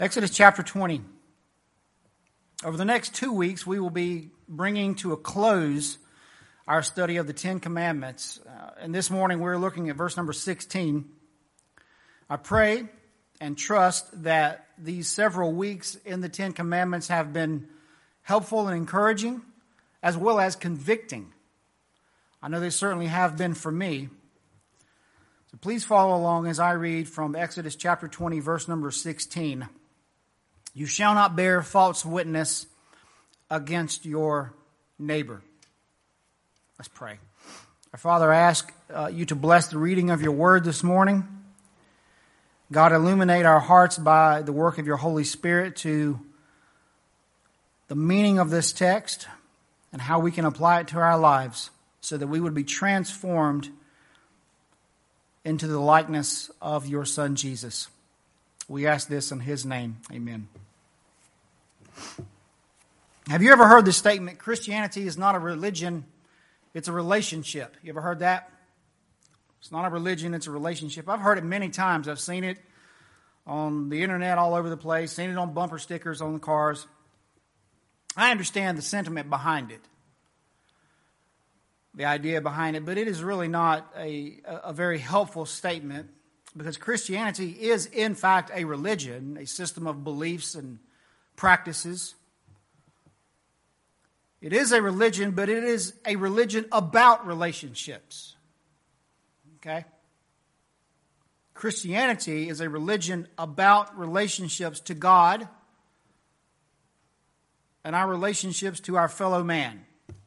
Exodus chapter 20. Over the next 2 weeks, we will be bringing to a close our study of the Ten Commandments. And this morning, we're looking at verse number 16. I pray and trust that these several weeks in the Ten Commandments have been helpful and encouraging, as well as convicting. I know they certainly have been for me. So please follow along as I read from Exodus chapter 20, verse number 16. You shall not bear false witness against your neighbor. Let's pray. Our Father, I ask you to bless the reading of your word this morning. God, illuminate our hearts by the work of your Holy Spirit to the meaning of this text and how we can apply it to our lives so that we would be transformed into the likeness of your Son, Jesus. We ask this in his name. Amen. Have you ever heard the statement, Christianity is not a religion, it's a relationship? You ever heard that? It's not a religion, it's a relationship. I've heard it many times. I've seen it on the internet all over the place, seen it on bumper stickers on the cars. I understand the sentiment behind it, the idea behind it, but it is really not a very helpful statement, because Christianity is, in fact, a religion, a system of beliefs and practices. It is a religion, but it is a religion about relationships. Okay? Christianity is a religion about relationships to God and our relationships to our fellow man.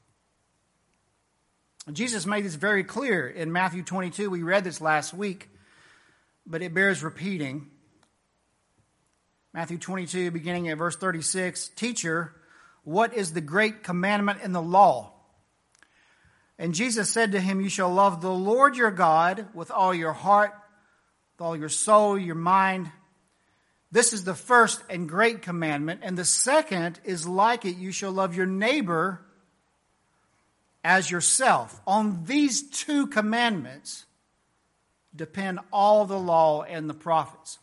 Jesus made this very clear in Matthew 22. We read this last week, but it bears repeating. Matthew 22, beginning at verse 36, Teacher, what is the great commandment in the law? And Jesus said to him, You shall love the Lord your God with all your heart, with all your soul, your mind. This is the first and great commandment. And the second is like it. You shall love your neighbor as yourself. On these two commandments depend all the law and the prophets.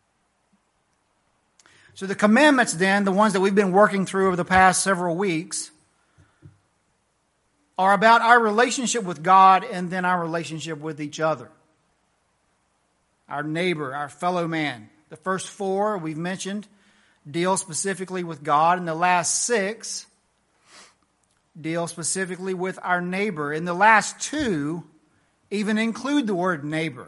So the commandments then, the ones that we've been working through over the past several weeks, are about our relationship with God and then our relationship with each other. Our neighbor, our fellow man. The first four we've mentioned deal specifically with God, and the last six deal specifically with our neighbor. And the last two even include the word neighbor.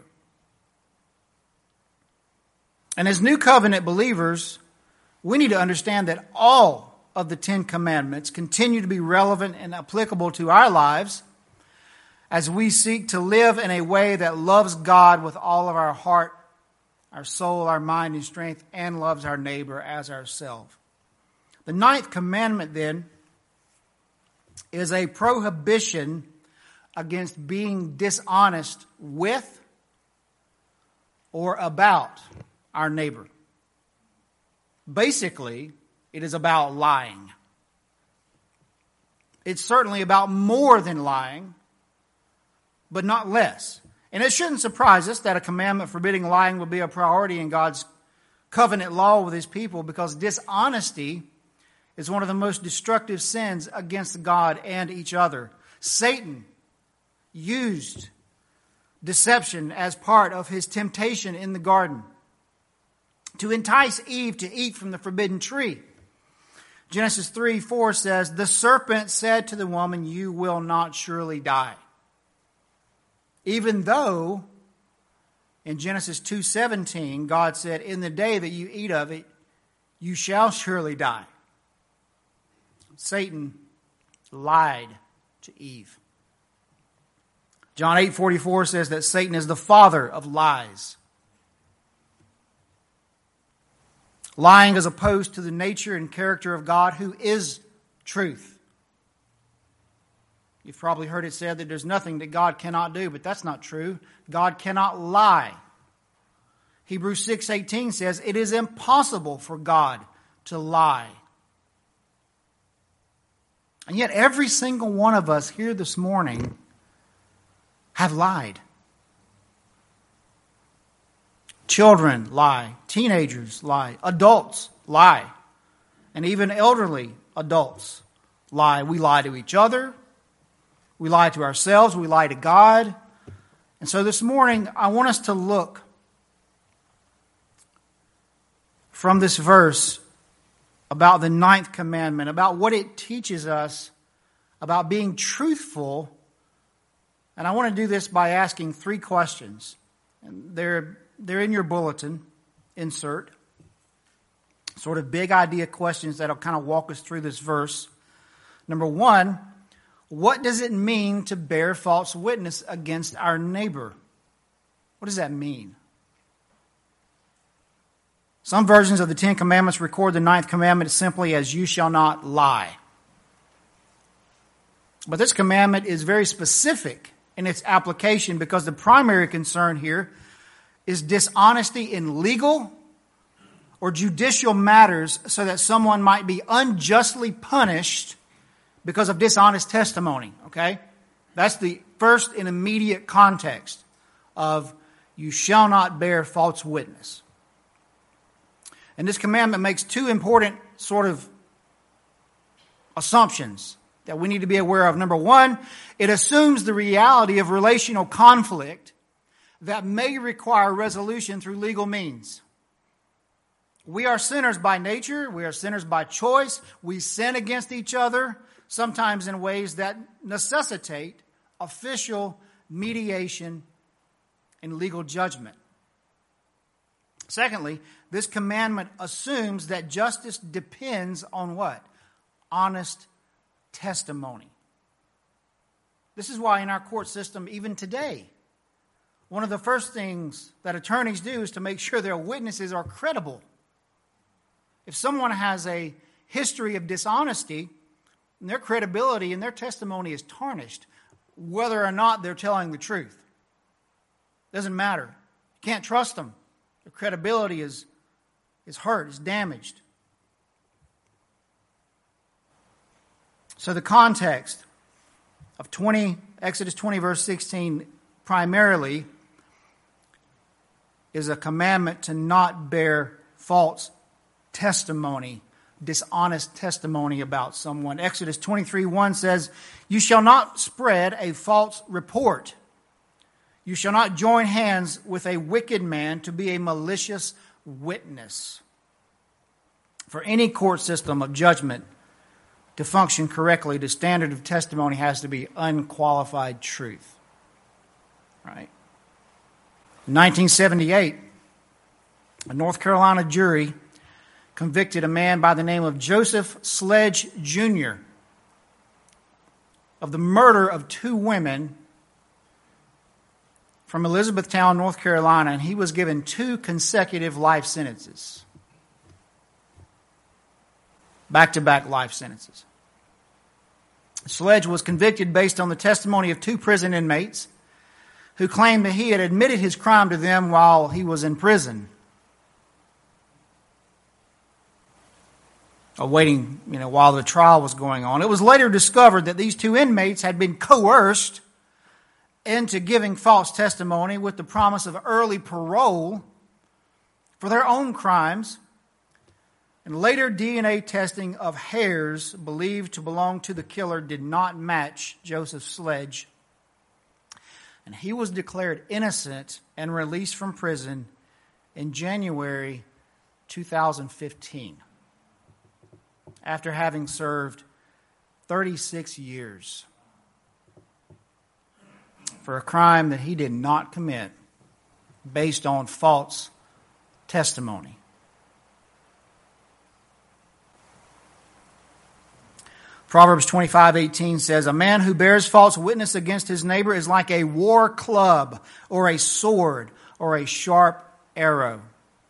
And as New Covenant believers, we need to understand that all of the Ten Commandments continue to be relevant and applicable to our lives as we seek to live in a way that loves God with all of our heart, our soul, our mind, and strength, and loves our neighbor as ourselves. The ninth commandment, then, is a prohibition against being dishonest with or about our neighbor. Basically, it is about lying. It's certainly about more than lying, but not less. And it shouldn't surprise us that a commandment forbidding lying would be a priority in God's covenant law with his people, because dishonesty is one of the most destructive sins against God and each other. Satan used deception as part of his temptation in the garden to entice Eve to eat from the forbidden tree. Genesis 3:4 says, The serpent said to the woman, You will not surely die. Even though in Genesis 2:17, God said, In the day that you eat of it, you shall surely die. Satan lied to Eve. John 8:44 says that Satan is the father of lies. Lying is opposed to the nature and character of God, who is truth. You've probably heard it said that there's nothing that God cannot do, but that's not true. God cannot lie. Hebrews 6:18 says it is impossible for God to lie. And yet every single one of us here this morning have lied. Children lie. Teenagers lie. Adults lie. And even elderly adults lie. We lie to each other. We lie to ourselves. We lie to God. And so this morning, I want us to look from this verse about the ninth commandment, about what it teaches us about being truthful. And I want to do this by asking three questions. And they're in your bulletin insert. Sort of big idea questions that'll kind of walk us through this verse. Number one, what does it mean to bear false witness against our neighbor? What does that mean? Some versions of the Ten Commandments record the ninth commandment simply as you shall not lie. But this commandment is very specific in its application because the primary concern here is dishonesty in legal or judicial matters so that someone might be unjustly punished because of dishonest testimony, okay? That's the first and immediate context of you shall not bear false witness. And this commandment makes two important sort of assumptions that we need to be aware of. Number one, it assumes the reality of relational conflict that may require resolution through legal means. We are sinners by nature. We are sinners by choice. We sin against each other, sometimes in ways that necessitate official mediation and legal judgment. Secondly, this commandment assumes that justice depends on what? Honest testimony. This is why in our court system, even today, one of the first things that attorneys do is to make sure their witnesses are credible. If someone has a history of dishonesty, their credibility and their testimony is tarnished, whether or not they're telling the truth. Doesn't matter. You can't trust them. Their credibility is hurt, is damaged. So the context of Exodus 20, verse 16, primarily is a commandment to not bear false testimony, dishonest testimony about someone. Exodus 23:1 says, "You shall not spread a false report. You shall not join hands with a wicked man to be a malicious witness." For any court system of judgment to function correctly, the standard of testimony has to be unqualified truth. Right? In 1978, a North Carolina jury convicted a man by the name of Joseph Sledge Jr. of the murder of two women from Elizabethtown, North Carolina, and he was given 2 consecutive life sentences. Back-to-back life sentences. Sledge was convicted based on the testimony of 2 prison inmates who claimed that he had admitted his crime to them while he was in prison, awaiting, while the trial was going on. It was later discovered that these 2 inmates had been coerced into giving false testimony with the promise of early parole for their own crimes. And later DNA testing of hairs believed to belong to the killer did not match Joseph Sledge. And he was declared innocent and released from prison in January 2015 after having served 36 years for a crime that he did not commit based on false testimony. Proverbs 25:18 says, "A man who bears false witness against his neighbor is like a war club or a sword or a sharp arrow."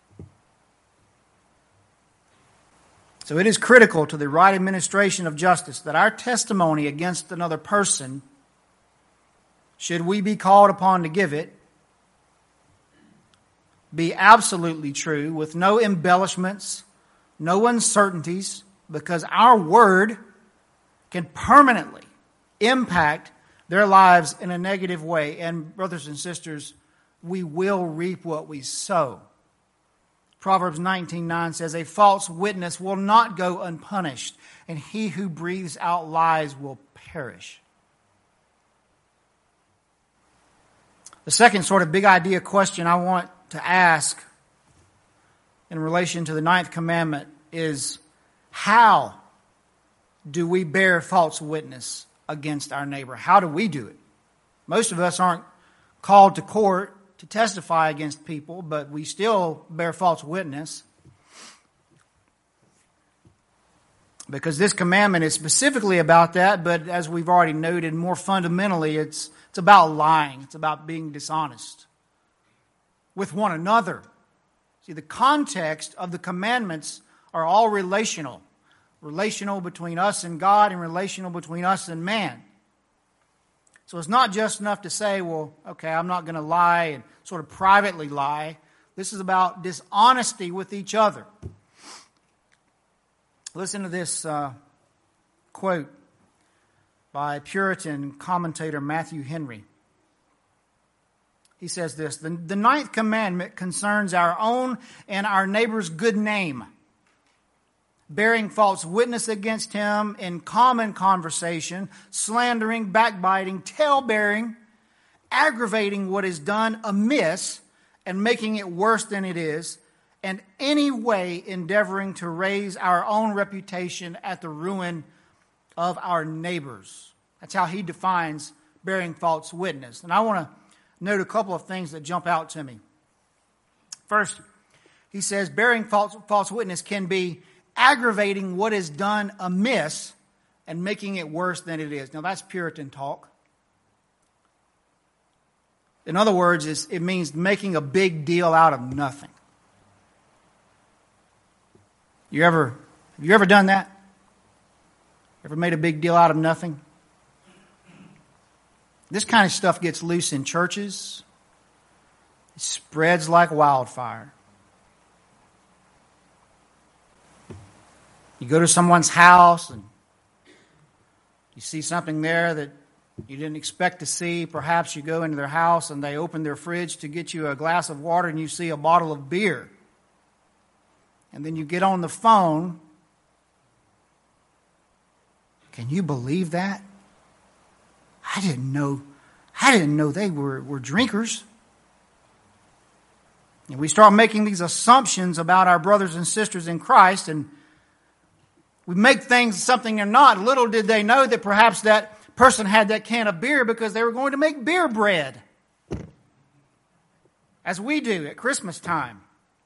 So it is critical to the right administration of justice that our testimony against another person, should we be called upon to give it, be absolutely true with no embellishments, no uncertainties, because our word can permanently impact their lives in a negative way. And brothers and sisters, we will reap what we sow. Proverbs 19:9 says, "A false witness will not go unpunished, and he who breathes out lies will perish." The second sort of big idea question I want to ask in relation to the ninth commandment is, how do we bear false witness against our neighbor? How do we do it? Most of us aren't called to court to testify against people, but we still bear false witness. Because this commandment is specifically about that, but as we've already noted, more fundamentally, it's about lying. It's about being dishonest with one another. See, the context of the commandments are all relational. Relational between us and God and relational between us and man. So it's not just enough to say, well, okay, I'm not going to lie and sort of privately lie. This is about dishonesty with each other. Listen to this quote by Puritan commentator Matthew Henry. He says this: the ninth commandment concerns our own and our neighbor's good name, bearing false witness against him in common conversation, slandering, backbiting, tale-bearing, aggravating what is done amiss and making it worse than it is, and any way endeavoring to raise our own reputation at the ruin of our neighbors. That's how he defines bearing false witness. And I want to note a couple of things that jump out to me. First, he says bearing false witness can be aggravating what is done amiss and making it worse than it is. Now that's Puritan talk. In other words, it means making a big deal out of nothing. Have you ever done that? Ever made a big deal out of nothing? This kind of stuff gets loose in churches. It spreads like wildfire. You go to someone's house and you see something there that you didn't expect to see. Perhaps you go into their house and they open their fridge to get you a glass of water and you see a bottle of beer. And then you get on the phone. Can you believe that? I didn't know they were drinkers. And we start making these assumptions about our brothers and sisters in Christ, and we make things something they're not. Little did they know that perhaps that person had that can of beer because they were going to make beer bread, as we do at Christmas time.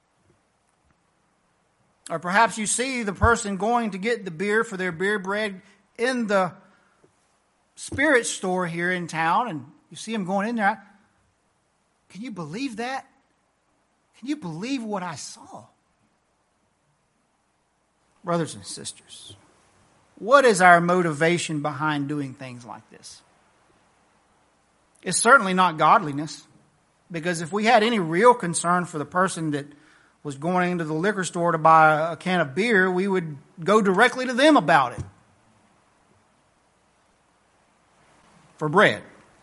Or perhaps you see the person going to get the beer for their beer bread in the spirit store here in town, and you see them going in there. Can you believe that? Can you believe what I saw? Brothers and sisters, what is our motivation behind doing things like this? It's certainly not godliness, because if we had any real concern for the person that was going into the liquor store to buy a can of beer, we would go directly to them about it for bread.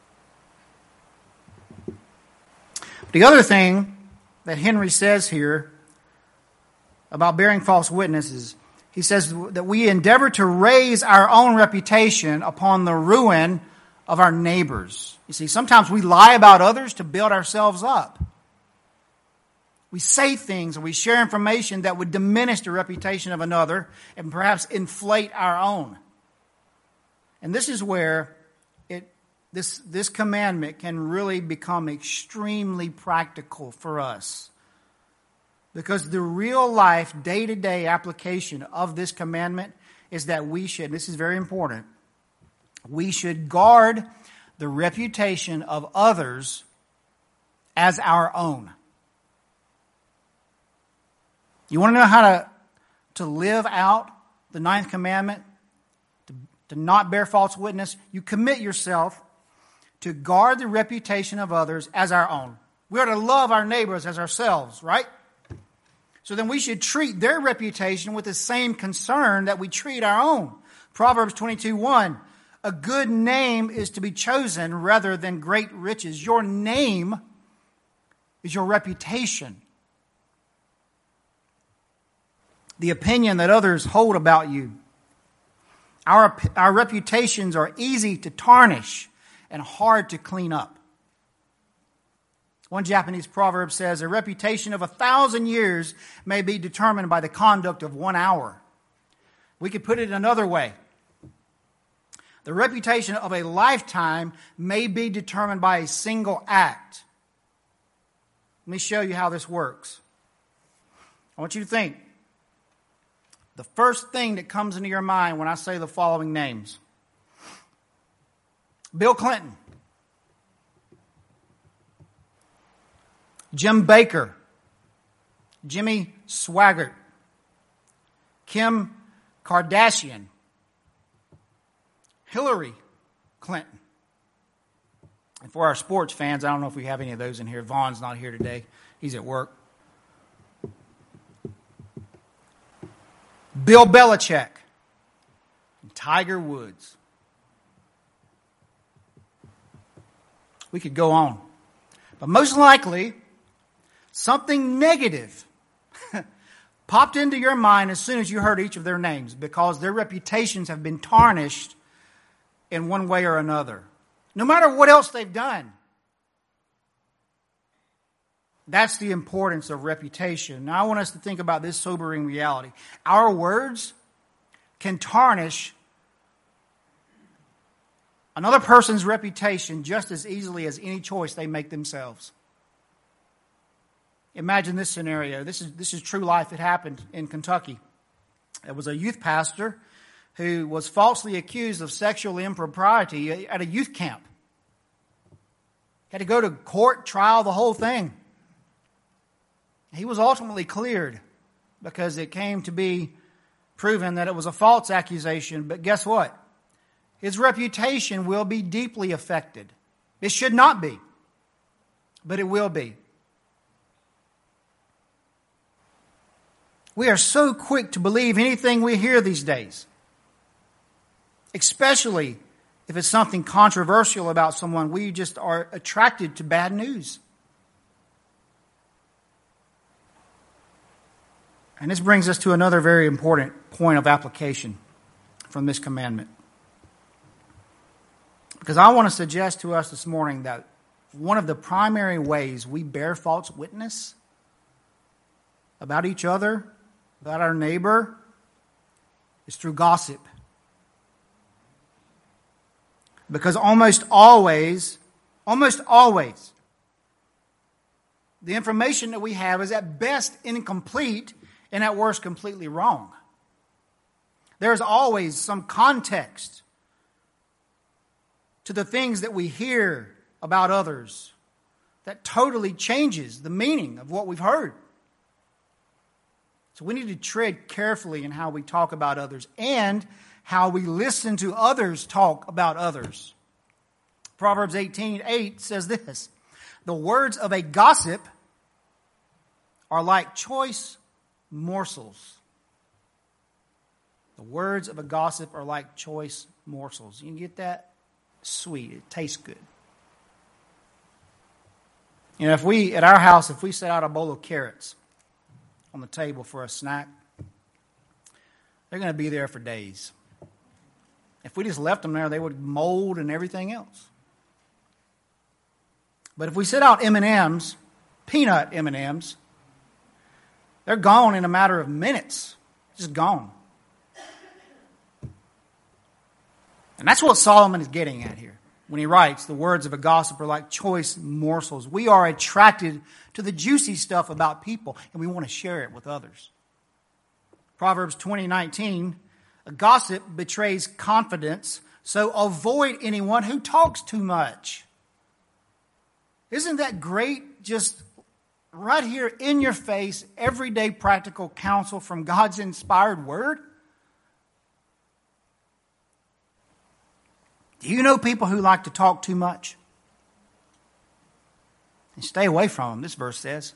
The other thing that Henry says here about bearing false witness is, he says that we endeavor to raise our own reputation upon the ruin of our neighbors. You see, sometimes we lie about others to build ourselves up. We say things or we share information that would diminish the reputation of another and perhaps inflate our own. And this is where this commandment can really become extremely practical for us. Because the real life, day-to-day application of this commandment is that we should, this is very important, we should guard the reputation of others as our own. You want to know how to live out the ninth commandment, to not bear false witness? You commit yourself to guard the reputation of others as our own. We are to love our neighbors as ourselves, right? So then we should treat their reputation with the same concern that we treat our own. Proverbs 22:1, a good name is to be chosen rather than great riches. Your name is your reputation. the opinion that others hold about you. Our reputations are easy to tarnish and hard to clean up. One Japanese proverb says, a reputation of 1,000 years may be determined by the conduct of 1 hour. We could put it another way. The reputation of a lifetime may be determined by a single act. Let me show you how this works. I want you to think. The first thing that comes into your mind when I say the following names. Bill Clinton. Jim Baker. Jimmy Swaggart. Kim Kardashian. Hillary Clinton. And for our sports fans, I don't know if we have any of those in here. Vaughn's not here today. He's at work. Bill Belichick. And Tiger Woods. We could go on. But most likely, something negative popped into your mind as soon as you heard each of their names, because their reputations have been tarnished in one way or another. No matter what else they've done. That's the importance of reputation. Now I want us to think about this sobering reality. Our words can tarnish another person's reputation just as easily as any choice they make themselves. Imagine this scenario. This is true life. It happened in Kentucky. There was a youth pastor who was falsely accused of sexual impropriety at a youth camp. Had to go to court, trial, the whole thing. He was ultimately cleared because it came to be proven that it was a false accusation. But guess what? His reputation will be deeply affected. It should not be, but it will be. We are so quick to believe anything we hear these days, especially if it's something controversial about someone. We just are attracted to bad news. And this brings us to another very important point of application from this commandment. Because I want to suggest to us this morning that one of the primary ways we bear false witness about each other, about our neighbor, is through gossip. Because almost always, the information that we have is at best incomplete and at worst completely wrong. There's always some context to the things that we hear about others that totally changes the meaning of what we've heard. So we need to tread carefully in how we talk about others and how we listen to others talk about others. Proverbs 18:8 says this: the words of a gossip are like choice morsels. The words of a gossip are like choice morsels. You can get that? Sweet. It tastes good. You know, at our house, if we set out a bowl of carrots on the table for a snack, they're going to be there for days. If we just left them there, they would mold and everything else. But if we set out M&Ms, peanut M&Ms, they're gone in a matter of minutes. Just gone. And that's what Solomon is getting at here when he writes, the words of a gossip are like choice morsels. We are attracted to the juicy stuff about people, and we want to share it with others. Proverbs 20:19, a gossip betrays confidence, so avoid anyone who talks too much. Isn't that great? Just right here in your face, everyday practical counsel from God's inspired word. Do you know people who like to talk too much? And stay away from them, this verse says.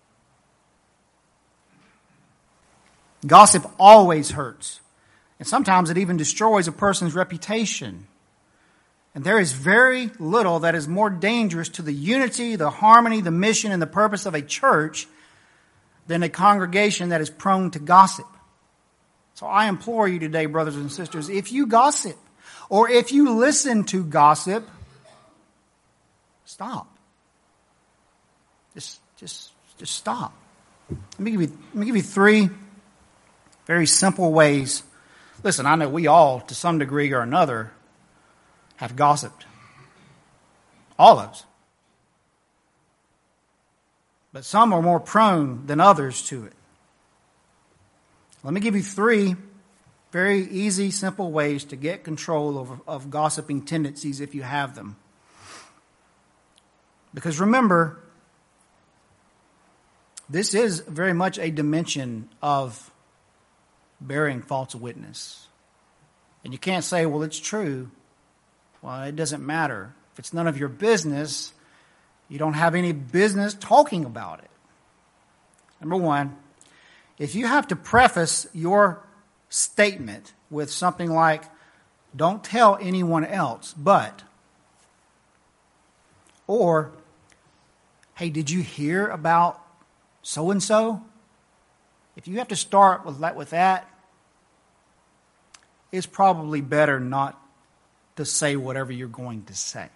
Gossip always hurts. And sometimes it even destroys a person's reputation. And there is very little that is more dangerous to the unity, the harmony, the mission, and the purpose of a church than a congregation that is prone to gossip. So I implore you today, brothers and sisters, if you gossip or if you listen to gossip, stop. Just stop. Let me give you three very simple ways. Listen, I know we all, to some degree or another, have gossiped. All of us. But some are more prone than others to it. Let me give you three very easy, simple ways to get control of gossiping tendencies if you have them. Because remember, this is very much a dimension of bearing false witness. And you can't say, well, it's true. Well, it doesn't matter. If it's none of your business, you don't have any business talking about it. Number one, if you have to preface your statement with something like, don't tell anyone else, but, or, hey, did you hear about so-and-so? If you have to start with that, it's probably better not to say whatever you're going to say.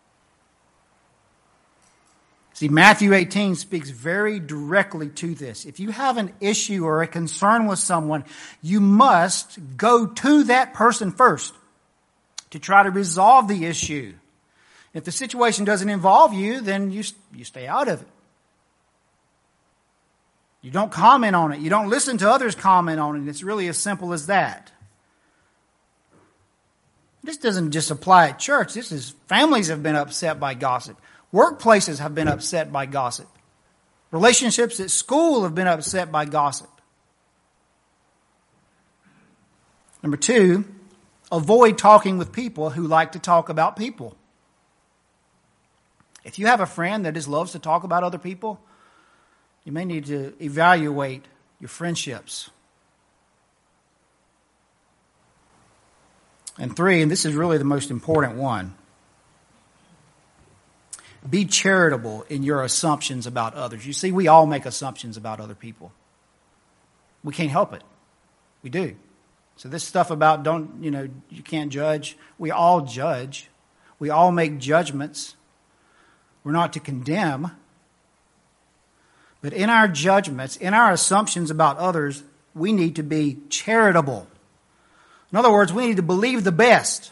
See, Matthew 18 speaks very directly to this. If you have an issue or a concern with someone, you must go to that person first to try to resolve the issue. If the situation doesn't involve you, then you stay out of it. You don't comment on it. You don't listen to others comment on it. It's really as simple as that. This doesn't just apply at church. Families have been upset by gossip. Workplaces have been upset by gossip. Relationships at school have been upset by gossip. Number two, avoid talking with people who like to talk about people. If you have a friend that just loves to talk about other people, you may need to evaluate your friendships. And three, and this is really the most important one, be charitable in your assumptions about others. You see, we all make assumptions about other people. We can't help it. We do. So this stuff about you can't judge. We all judge. We all make judgments. We're not to condemn. But in our judgments, in our assumptions about others, we need to be charitable. In other words, we need to believe the best.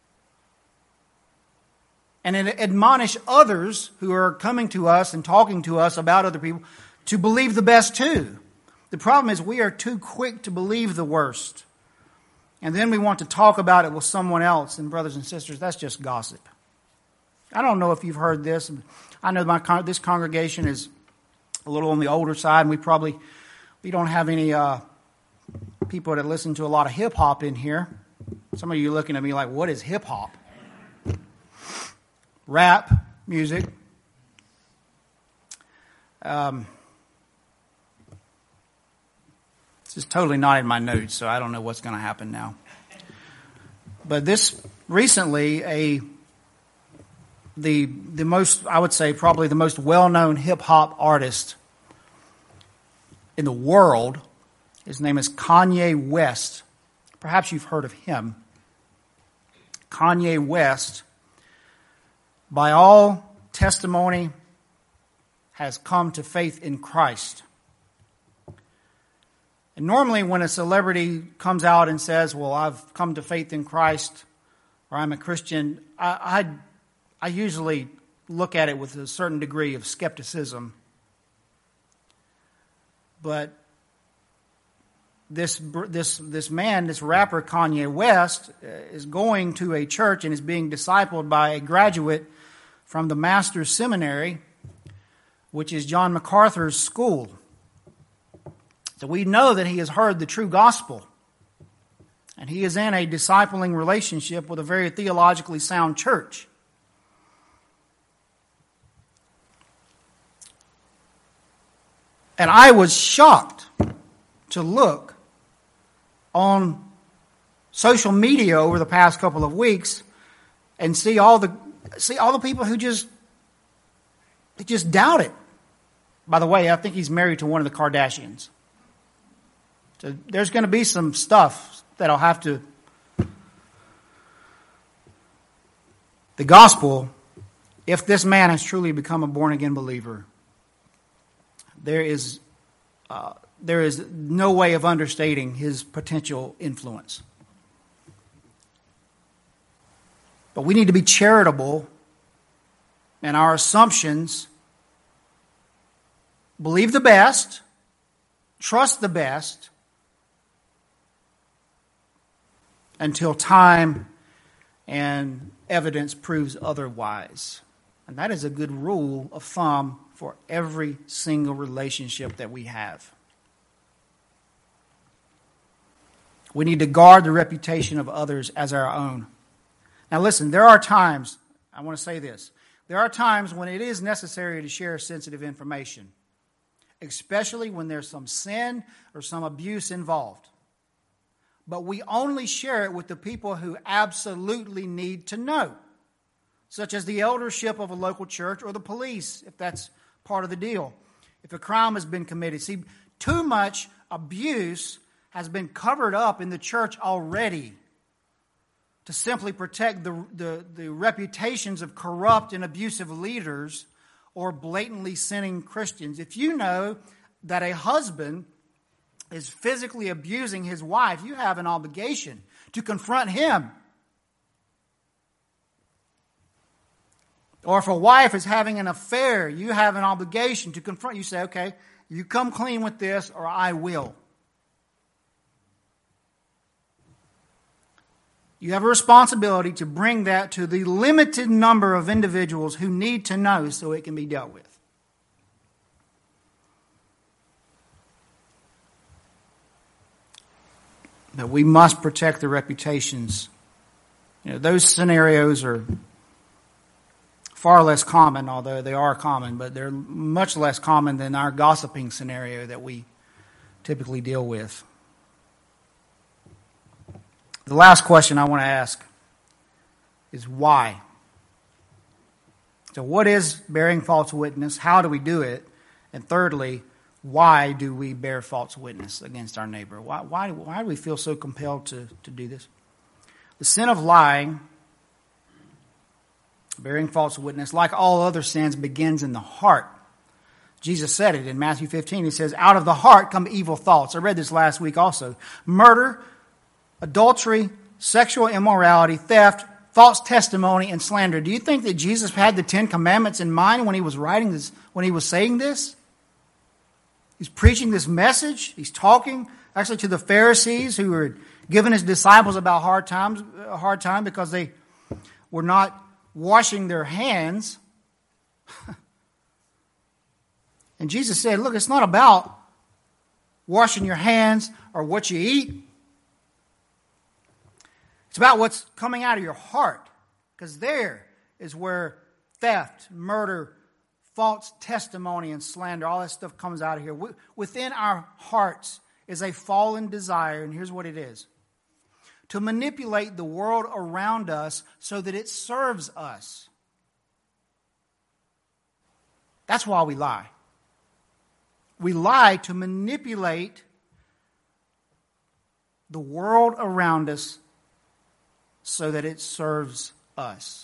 And admonish others who are coming to us and talking to us about other people to believe the best too. The problem is we are too quick to believe the worst. And then we want to talk about it with someone else. And brothers and sisters, that's just gossip. I don't know if you've heard this. I know this congregation is a little on the older side, and we don't have any people that listen to a lot of hip-hop in here. Some of you looking at me like, what is hip-hop? Rap music. This is totally not in my notes, so I don't know what's going to happen now. But this recently, the most, I would say, probably the most well-known hip-hop artist in the world, his name is Kanye West. Perhaps you've heard of him. Kanye West, by all testimony, has come to faith in Christ. And normally when a celebrity comes out and says, well, I've come to faith in Christ, or I'm a Christian, I usually look at it with a certain degree of skepticism. But this man, this rapper Kanye West, is going to a church and is being discipled by a graduate from the Master's Seminary, which is John MacArthur's school. So we know that he has heard the true gospel. And he is in a discipling relationship with a very theologically sound church. And I was shocked to look on social media over the past couple of weeks and see all the people who just doubt it. By the way, I think he's married to one of the Kardashians. So there's going to be some stuff that'll have to... The gospel, if this man has truly become a born-again believer, there is no way of understating his potential influence. But we need to be charitable in our assumptions, believe the best, trust the best, until time and evidence proves otherwise. And that is a good rule of thumb for every single relationship that we have. We need to guard the reputation of others as our own. Now listen, there are times, I want to say this, there are times when it is necessary to share sensitive information, especially when there's some sin or some abuse involved. But we only share it with the people who absolutely need to know, such as the eldership of a local church or the police, if that's part of the deal, if a crime has been committed. See, too much abuse has been covered up in the church already to simply protect the reputations of corrupt and abusive leaders or blatantly sinning Christians. If you know that a husband is physically abusing his wife, you have an obligation to confront him. Or if a wife is having an affair, you have an obligation to confront. You say, okay, you come clean with this or I will. You have a responsibility to bring that to the limited number of individuals who need to know so it can be dealt with. That we must protect the reputations. Those scenarios are far less common, although they are common, but they're much less common than our gossiping scenario that we typically deal with. The last question I want to ask is why? So what is bearing false witness? How do we do it? And thirdly, why do we bear false witness against our neighbor? Why do we feel so compelled to do this? The sin of lying, bearing false witness, like all other sins, begins in the heart. Jesus said it in Matthew 15. He says, out of the heart come evil thoughts. I read this last week also. Murder, adultery, sexual immorality, theft, false testimony, and slander. Do you think that Jesus had the 10 Commandments in mind when he was writing this, when he was saying this? He's preaching this message. He's talking actually to the Pharisees who were giving his disciples about a hard time because they were not washing their hands. And Jesus said, look, it's not about washing your hands or what you eat. It's about what's coming out of your heart. Because there is where theft, murder, false testimony, and slander, all that stuff comes out of here. Within our hearts is a fallen desire, and here's what it is. To manipulate the world around us so that it serves us. That's why we lie. We lie to manipulate the world around us so that it serves us.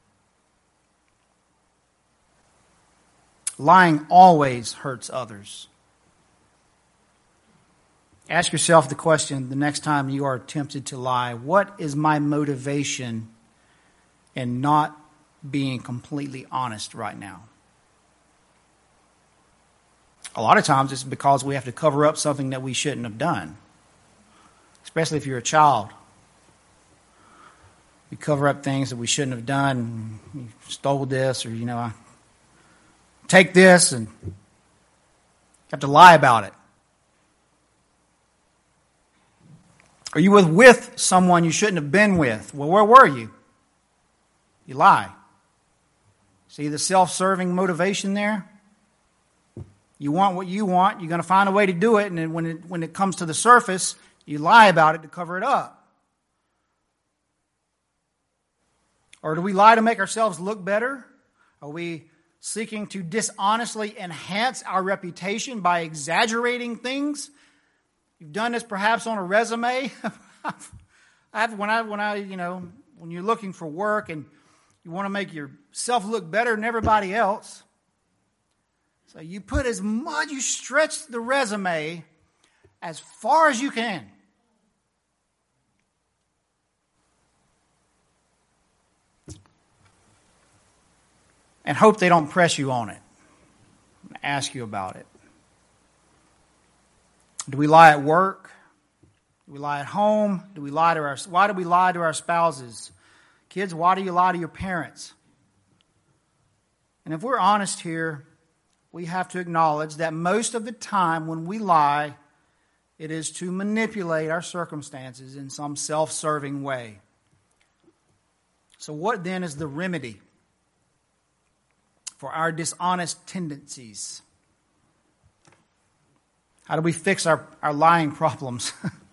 Lying always hurts others. Ask yourself the question the next time you are tempted to lie. What is my motivation in not being completely honest right now? A lot of times it's because we have to cover up something that we shouldn't have done. Especially if you're a child. We cover up things that we shouldn't have done. You stole this, or, I take this, and you have to lie about it. Are you with someone you shouldn't have been with? Well, where were you? You lie. See the self-serving motivation there? You want what you want. You're going to find a way to do it. And then when it comes to the surface, you lie about it to cover it up. Or do we lie to make ourselves look better? Are we seeking to dishonestly enhance our reputation by exaggerating things? You've done this perhaps on a resume. When you're looking for work and you want to make yourself look better than everybody else, so you put you stretch the resume as far as you can. And hope they don't press you on it, ask you about it. Do we lie at work? Do we lie at home? Why do we lie to our spouses? Kids, why do you lie to your parents? And if we're honest here, we have to acknowledge that most of the time when we lie, it is to manipulate our circumstances in some self-serving way. So what then is the remedy for our dishonest tendencies? How do we fix our lying problems?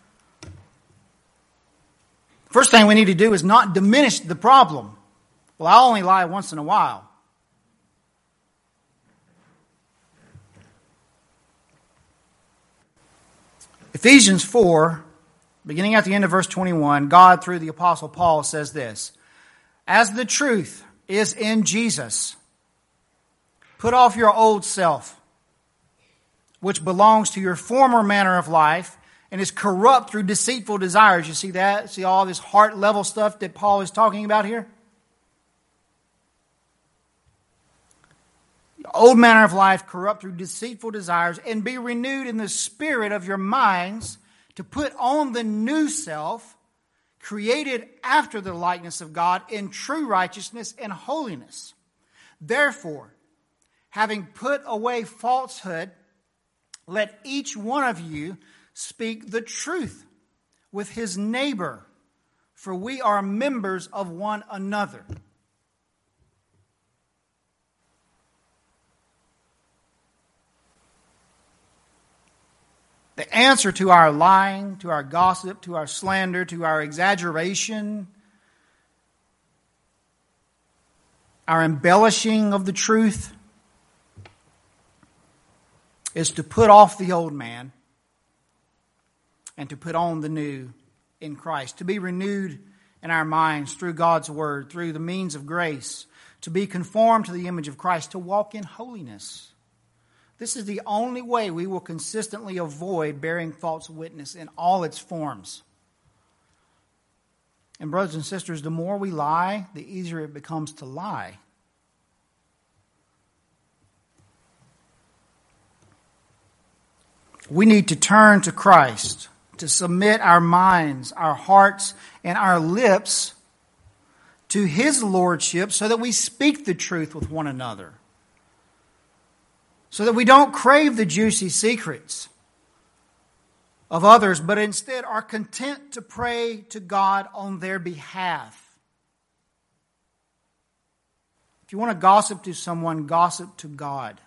First thing we need to do is not diminish the problem. Well, I only lie once in a while. Ephesians 4, beginning at the end of verse 21, God, through the Apostle Paul, says this: "As the truth is in Jesus, put off your old self, which belongs to your former manner of life and is corrupt through deceitful desires." You see that? See all this heart level stuff that Paul is talking about here? The old manner of life, corrupt through deceitful desires, and be renewed in the spirit of your minds to put on the new self, created after the likeness of God in true righteousness and holiness. Therefore, having put away falsehood, let each one of you speak the truth with his neighbor, for we are members of one another. The answer to our lying, to our gossip, to our slander, to our exaggeration, our embellishing of the truth, is to put off the old man and to put on the new in Christ. To be renewed in our minds through God's word, through the means of grace. To be conformed to the image of Christ. To walk in holiness. This is the only way we will consistently avoid bearing false witness in all its forms. And brothers and sisters, the more we lie, the easier it becomes to lie. We need to turn to Christ, to submit our minds, our hearts, and our lips to His lordship so that we speak the truth with one another. So that we don't crave the juicy secrets of others, but instead are content to pray to God on their behalf. If you want to gossip to someone, gossip to God.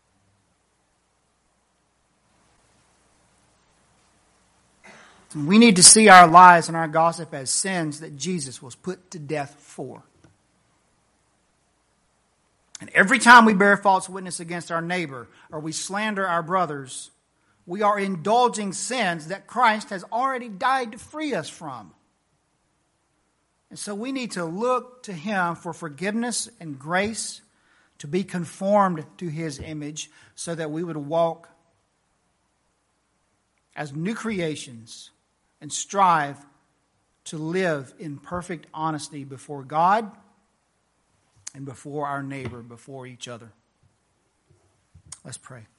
We need to see our lies and our gossip as sins that Jesus was put to death for. And every time we bear false witness against our neighbor or we slander our brothers, we are indulging sins that Christ has already died to free us from. And so we need to look to Him for forgiveness and grace, to be conformed to His image so that we would walk as new creations and strive to live in perfect honesty before God and before our neighbor, before each other. Let's pray.